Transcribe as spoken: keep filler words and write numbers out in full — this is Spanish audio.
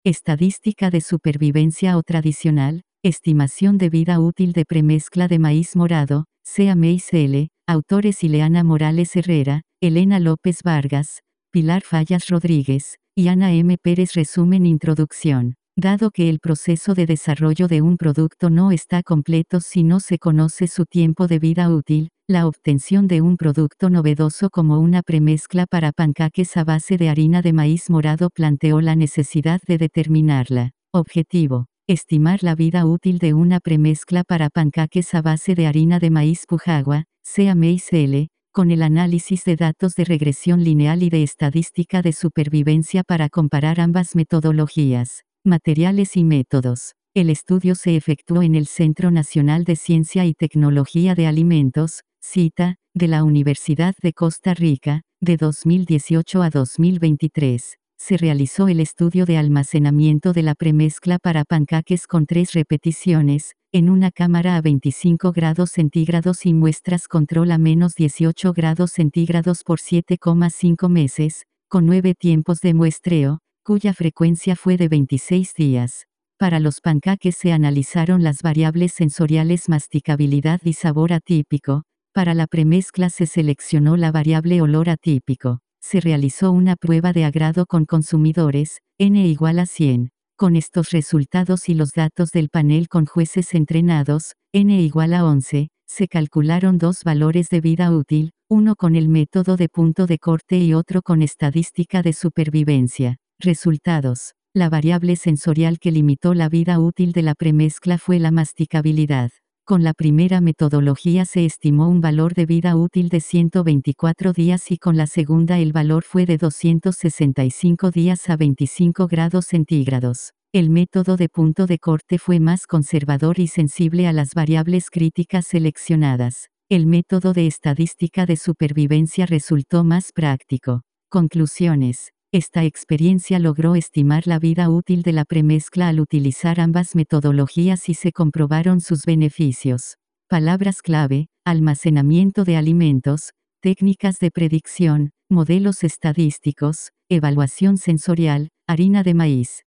Estadística de supervivencia o tradicional, estimación de vida útil de premezcla de maíz morado, C A M E I C L, autores Ileana Morales Herrera, Elena López Vargas, Pilar Fallas Rodríguez, y Ana M. Pérez. Resumen. Introducción. Dado que el proceso de desarrollo de un producto no está completo si no se conoce su tiempo de vida útil, la obtención de un producto novedoso como una premezcla para pancaques a base de harina de maíz morado planteó la necesidad de determinarla. Objetivo: estimar la vida útil de una premezcla para pancaques a base de harina de maíz Pujagua, C A M E I C L, con el análisis de datos de regresión lineal y de estadística de supervivencia para comparar ambas metodologías. Materiales y métodos. El estudio se efectuó en el Centro Nacional de Ciencia y Tecnología de Alimentos, CITA, de la Universidad de Costa Rica, de dos mil dieciocho a dos mil veintitrés. Se realizó el estudio de almacenamiento de la premezcla para pancaques con tres repeticiones, en una cámara a veinticinco grados centígrados y muestras control a menos dieciocho grados centígrados por siete coma cinco meses, con nueve tiempos de muestreo, cuya frecuencia fue de veintiséis días. Para los pancaques se analizaron las variables sensoriales masticabilidad y sabor atípico. Para la premezcla se seleccionó la variable olor atípico. Se realizó una prueba de agrado con consumidores, N igual a cien. Con estos resultados y los datos del panel con jueces entrenados, N igual a once, se calcularon dos valores de vida útil, uno con el método de punto de corte y otro con estadística de supervivencia. Resultados. La variable sensorial que limitó la vida útil de la premezcla fue la masticabilidad. Con la primera metodología se estimó un valor de vida útil de ciento veinticuatro días y con la segunda el valor fue de doscientos sesenta y cinco días a veinticinco grados centígrados. El método de punto de corte fue más conservador y sensible a las variables críticas seleccionadas. El método de estadística de supervivencia resultó más práctico. Conclusiones. Esta experiencia logró estimar la vida útil de la premezcla al utilizar ambas metodologías y se comprobaron sus beneficios. Palabras clave: almacenamiento de alimentos, técnicas de predicción, modelos estadísticos, evaluación sensorial, harina de maíz.